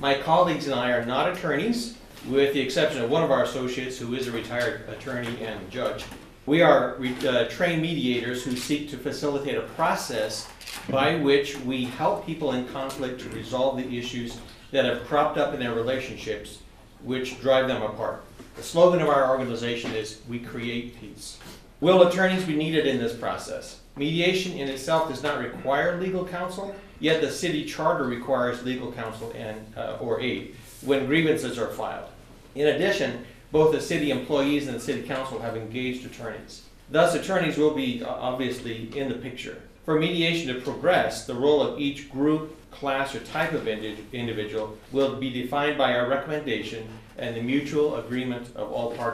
My colleagues and I are not attorneys, with the exception of one of our associates who is a retired attorney and judge. We are trained mediators who seek to facilitate a process by which we help people in conflict to resolve the issues that have cropped up in their relationships which drive them apart. The slogan of our organization is, "We create peace." Will attorneys be needed in this process? Mediation in itself does not require legal counsel, yet the city charter requires legal counsel and or aid when grievances are filed. In addition, both the city employees and the city council have engaged attorneys. Thus, attorneys will be obviously in the picture. For mediation to progress, the role of each group, class, or type of individual will be defined by our recommendation and the mutual agreement of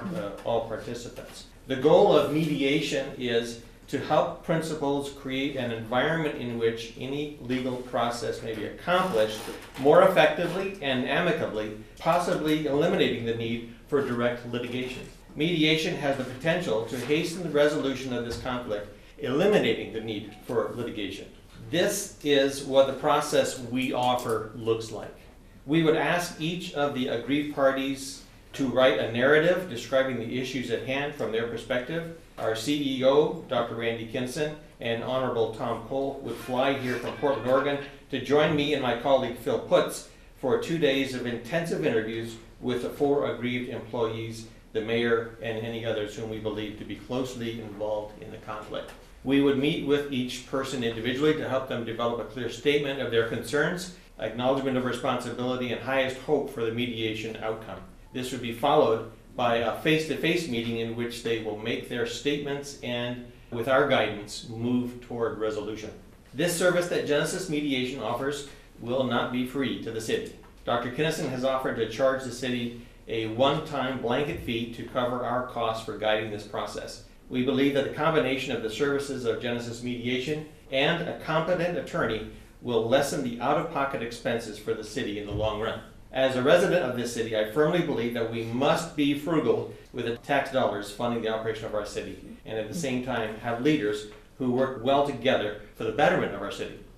all participants. The goal of mediation is to help principals create an environment in which any legal process may be accomplished more effectively and amicably, possibly eliminating the need for direct litigation. Mediation has the potential to hasten the resolution of this conflict, eliminating the need for litigation. This is what the process we offer looks like. We would ask each of the aggrieved parties to write a narrative describing the issues at hand from their perspective. Our CEO, Dr. Randy Kinson, and Honorable Tom Cole would fly here from Portland, Oregon to join me and my colleague Phil Putz for 2 days of intensive interviews with the 4 aggrieved employees, the mayor, and any others whom we believe to be closely involved in the conflict. We would meet with each person individually to help them develop a clear statement of their concerns, acknowledgement of responsibility, and highest hope for the mediation outcome. This would be followed by a face-to-face meeting in which they will make their statements and, with our guidance, move toward resolution. This service that Genesis Mediation offers will not be free to the city. Dr. Kinnison has offered to charge the city a one-time blanket fee to cover our costs for guiding this process. We believe that the combination of the services of Genesis Mediation and a competent attorney will lessen the out-of-pocket expenses for the city in the long run. As a resident of this city, I firmly believe that we must be frugal with the tax dollars funding the operation of our city, and at the same time have leaders who work well together for the betterment of our city.